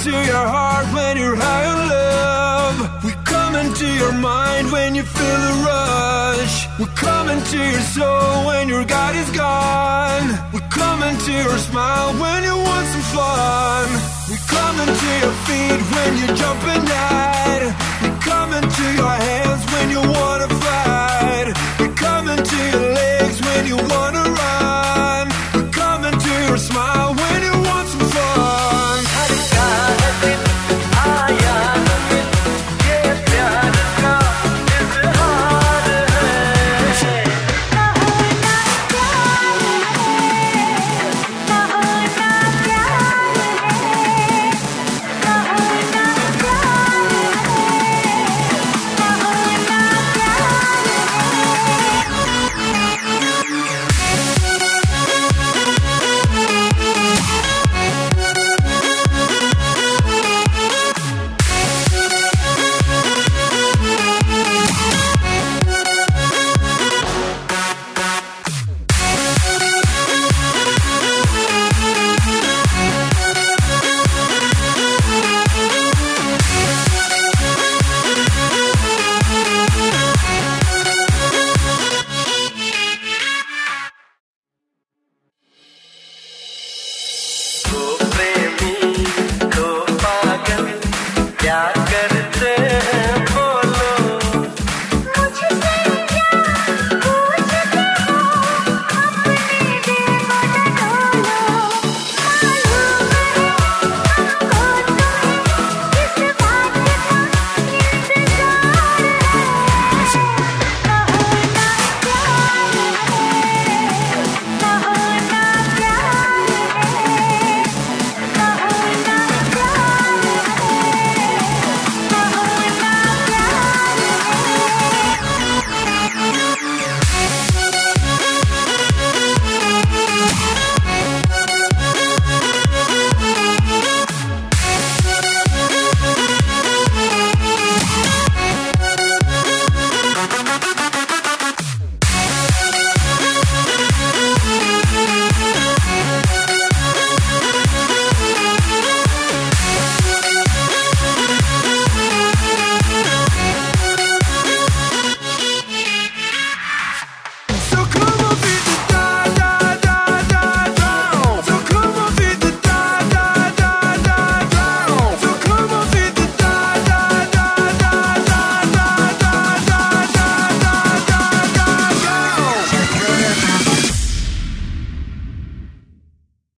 into your heart when you're high on love. We come into your mind when you feel the rush. We come into your soul when your God is gone. We come into your smile when you want some fun. We come into your feet when you're jumping out.